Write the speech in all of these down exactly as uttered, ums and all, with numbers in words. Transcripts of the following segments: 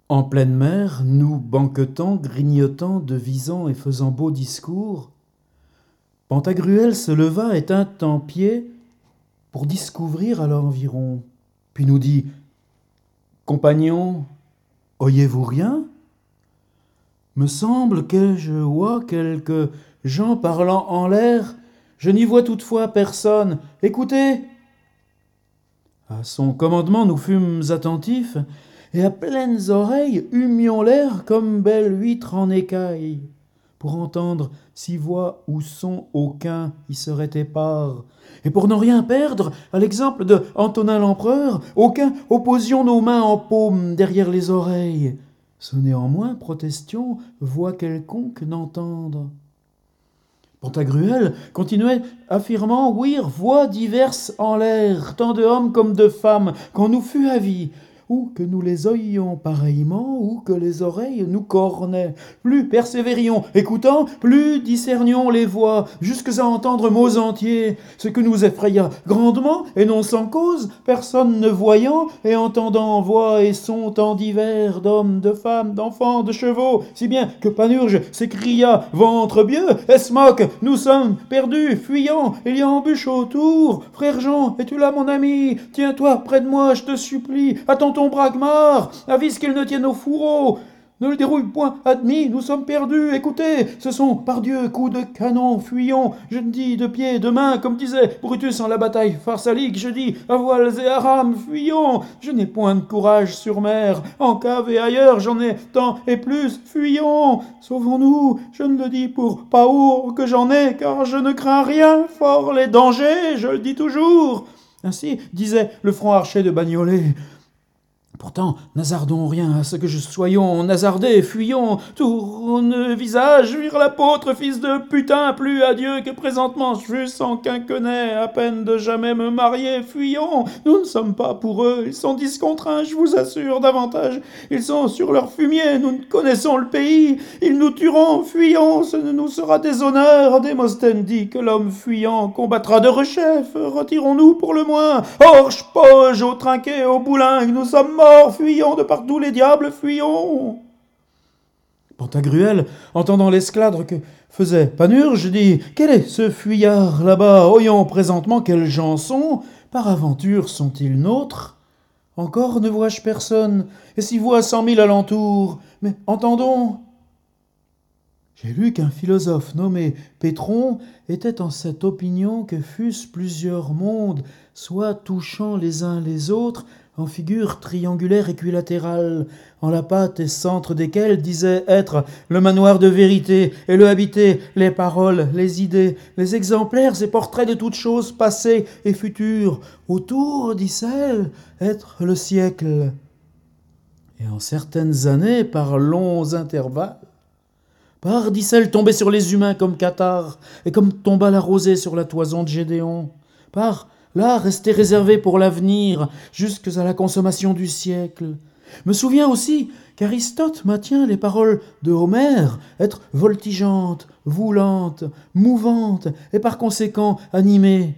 En pleine mer, nous banquetant, grignotant, devisant et faisant beau discours, Pantagruel se leva et tint en pied pour discouvrir à l'environ. Puis nous dit « Compagnons, oyez-vous rien ? Me semble que je vois quelques gens parlant en l'air, je n'y vois toutefois personne. Écoutez !» À son commandement, nous fûmes attentifs, et à pleines oreilles humions l'air comme belle huître en écaille, pour entendre si voix ou son aucun y serait épars, et pour ne rien perdre, à l'exemple de Antonin l'empereur, aucun opposions nos mains en paume derrière les oreilles, ce néanmoins protestions voix quelconque n'entendre. Pantagruel continuait affirmant ouïr voix diverses en l'air, tant de hommes comme de femmes, qu'on nous fût avis, ou que nous les oyions pareillement, ou que les oreilles nous cornaient. Plus persévérions, écoutant, plus discernions les voix, jusques à entendre mots entiers, ce que nous effraya grandement, et non sans cause, personne ne voyant et entendant voix et sons tant divers, d'hommes, de femmes, d'enfants, de chevaux, si bien que Panurge s'écria, ventre Bieu, Esmoc, nous sommes perdus, fuyants, il y a embûche autour. Frère Jean, es-tu là, mon ami? Tiens-toi près de moi, je te supplie. Attends ton Bragmar, avise qu'il ne tienne au fourreau. Ne le dérouille point, admis, nous sommes perdus. Écoutez, ce sont, par Dieu, coups de canon, fuyons. Je ne dis de pied, de main, comme disait Brutus en la bataille pharsalique. Je dis, à voiles et à rames, fuyons. Je n'ai point de courage sur mer. En cave et ailleurs, j'en ai tant et plus. Fuyons. Sauvons-nous. Je ne le dis pour Paour que j'en ai, car je ne crains rien. Fort les dangers, je le dis toujours. Ainsi disait le franc archer de Bagnolet. Pourtant, n'hasardons rien à ce que je soyons, nasardés, fuyons, tourne visage, vire l'apôtre, fils de putain, plus à Dieu que présentement je fus sans quinquennet, à peine de jamais me marier, fuyons, nous ne sommes pas pour eux, ils sont discontraints, je vous assure, davantage, ils sont sur leur fumier, nous ne connaissons le pays, ils nous tueront, fuyons, ce ne nous sera déshonneur, Démosthène dit que l'homme fuyant combattra de rechef, retirons-nous pour le moins, orge, poge, au trinquet, au boulingue, nous sommes morts, fuyons de partout les diables, fuyons. Pantagruel, entendant l'escladre que faisait Panurge, dit « Quel est ce fuyard là-bas? Oyons présentement quels gens sont. Par aventure sont-ils nôtres? Encore ne vois-je personne, et s'y voient cent mille alentours. Mais entendons. » J'ai lu qu'un philosophe nommé Pétron était en cette opinion que fussent plusieurs mondes, soit touchant les uns les autres, en figures triangulaires équilatérales, en la pâte et centre desquelles disait être le manoir de vérité, et le habiter les paroles, les idées, les exemplaires et portraits de toutes choses passées et futures, autour, dit-elle, être le siècle. Et en certaines années, par longs intervalles, par, dit-elle, tomber sur les humains comme cathare, et comme tomba la rosée sur la toison de Gédéon, par là, rester réservé pour l'avenir, jusque à la consommation du siècle. Me souviens aussi qu'Aristote maintient les paroles de Homère être voltigeantes, voulantes, mouvantes, et par conséquent animées.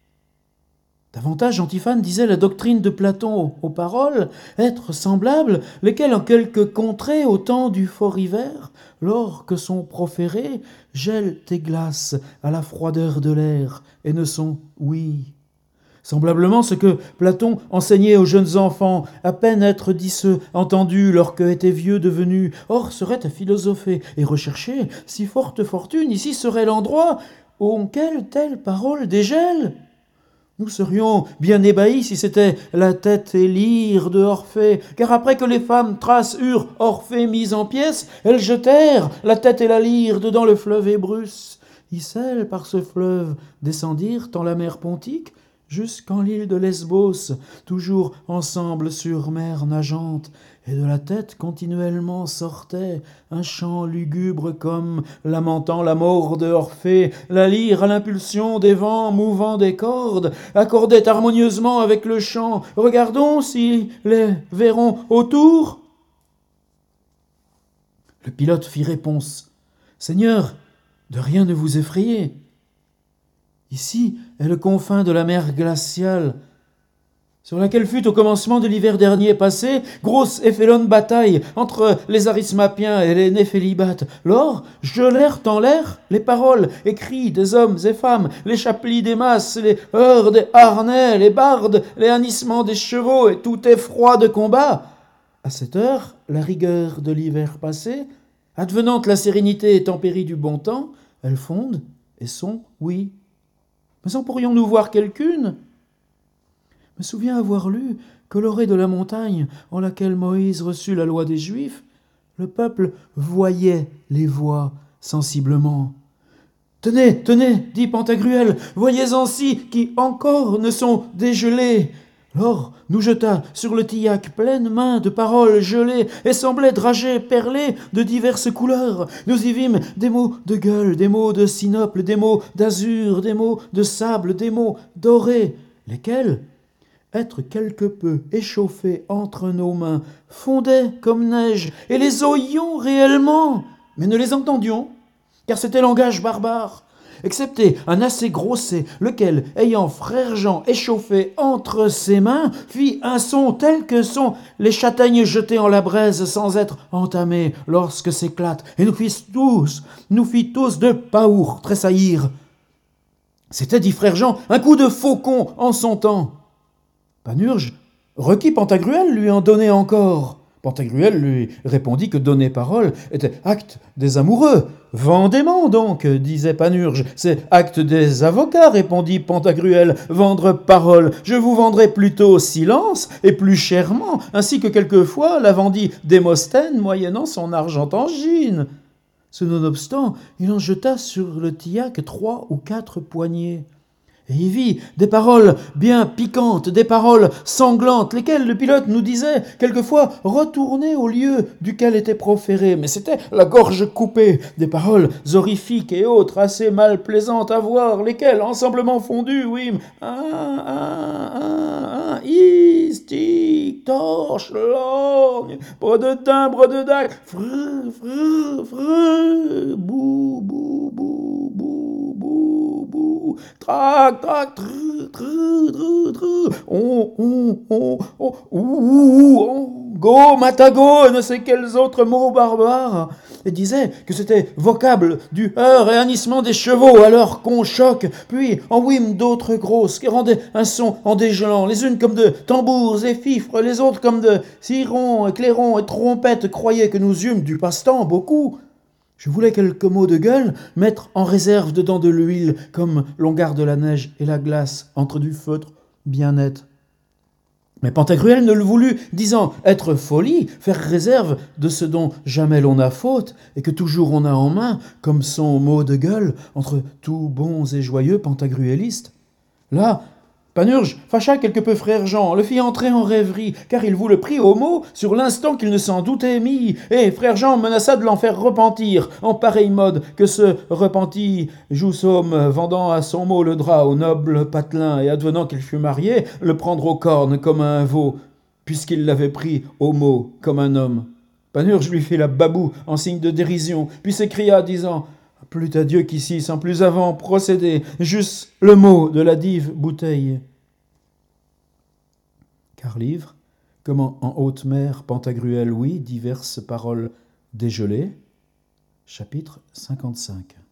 Davantage, Antiphane disait la doctrine de Platon aux paroles être semblables, lesquelles en quelques contrées, au temps du fort hiver, lors que sont proférées, gèlent et glacent à la froideur de l'air, et ne sont, oui, semblablement ce que Platon enseignait aux jeunes enfants, à peine être disseux, entendus, lorsque étaient vieux devenus. Or, serait à philosopher et rechercher, si forte fortune, ici serait l'endroit auquel telle parole dégèle. Nous serions bien ébahis si c'était la tête et lyre de Orphée, car après que les femmes thraces eurent Orphée mise en pièces, elles jetèrent la tête et la lyre dedans le fleuve Ébrus. Icelles, par ce fleuve, descendirent en la mer Pontique, jusqu'en l'île de Lesbos, toujours ensemble sur mer nageante, et de la tête continuellement sortait un chant lugubre comme lamentant la mort de Orphée, la lyre à l'impulsion des vents mouvant des cordes accordait harmonieusement avec le chant. Regardons si les verrons autour. Le pilote fit réponse. Seigneur, de rien ne vous effrayez. Ici est le confin de la mer glaciale. sur laquelle fut au commencement de l'hiver dernier passé grosse et félonne bataille entre les Arismapiens et les Néphélibates. Lors gelèrent en l'air les paroles et cris des hommes et femmes, les chaplis des masses, les heurts des harnais, les bardes, les hennissements des chevaux et tout effroi de combat. À cette heure, la rigueur de l'hiver passé, advenante la sérénité et tempérie du bon temps, elles fondent et sont, oui. Mais en pourrions-nous voir quelqu'une ? Je me souviens avoir lu que l'orée de la montagne en laquelle Moïse reçut la loi des Juifs, le peuple voyait les voix sensiblement. « Tenez, tenez, dit Pantagruel, voyez ainsi qui encore ne sont dégelés. » L'or nous jeta sur le tillac pleine main de paroles gelées et semblait dragées, perlées de diverses couleurs. Nous y vîmes des mots de gueule, des mots de sinople, des mots d'azur, des mots de sable, des mots dorés, lesquels, être quelque peu échauffés entre nos mains, fondaient comme neige, et les oyions réellement, mais ne les entendions, car c'était langage barbare, excepté un assez gros C, lequel, ayant frère Jean échauffé entre ses mains, fit un son tel que sont les châtaignes jetées en la braise sans être entamées lorsque s'éclatent, et nous fit tous, nous fit tous de paour tressaillir. C'était, dit frère Jean, un coup de faucon en son temps. Panurge requit Pantagruel lui en donner encore. Pantagruel lui répondit que donner parole était acte des amoureux. Vendément donc, disait Panurge. C'est acte des avocats, répondit Pantagruel. Vendre parole, je vous vendrai plutôt silence et plus chèrement, ainsi que quelquefois la vendit Démosthène moyennant son argentangine. Ce nonobstant, il en jeta sur le tillac trois ou quatre poignées. Et il vit des paroles bien piquantes, des paroles sanglantes, lesquelles le pilote nous disait quelquefois retourner au lieu duquel était proféré, mais c'était la gorge coupée, des paroles horrifiques et autres assez mal plaisantes à voir, lesquelles, ensemblement fondues, oui, un, un, un, un, istic, torche, lorgne, brededin, brededac, freux, freux, freux, bou, bou, bou, bou, bou, bou, trac, trac, tru, tru, tru, tru, on, on, on, on, ou, on, go, matago, et ne sais quels autres mots barbares, et disait que c'était vocable du heurt et hennissement des chevaux alors qu'on choque, puis en ouïm d'autres grosses qui rendaient un son en dégelant, les unes comme de tambours et fifres, les autres comme de sirons, et clairons et trompettes, croyaient que nous eûmes du passe-temps beaucoup. Je voulais quelques mots de gueule mettre en réserve dedans de l'huile, comme l'on garde la neige et la glace entre du feutre bien net. Mais Pantagruel ne le voulut, disant être folie, faire réserve de ce dont jamais l'on a faute, et que toujours on a en main, comme son mot de gueule, entre tous bons et joyeux pantagruélistes. Là, Panurge fâcha quelque peu frère Jean, le fit entrer en rêverie, car il vous le prit au mot sur l'instant qu'il ne s'en doutait mis, et frère Jean menaça de l'en faire repentir, en pareil mode que ce repentit Joussaume, vendant à son mot le drap au noble patelin, et advenant qu'il fut marié, le prendre aux cornes comme un veau, puisqu'il l'avait pris au mot comme un homme. Panurge lui fit la baboue en signe de dérision, puis s'écria, disant « Plût à Dieu qu'ici, sans plus avant procéder, juste le mot de la dive bouteille. » Car livre, comment en haute mer Pantagruel, oui, diverses paroles dégelées. Chapitre cinquante-cinq.